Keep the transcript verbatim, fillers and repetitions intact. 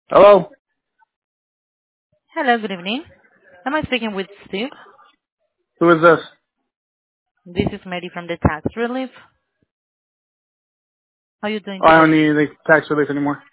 Hello? Hello, good evening. Am I speaking with Steve? Who is this? This is Mary from the Tax Relief. How are you doing Oh, I don't today? need any tax relief anymore.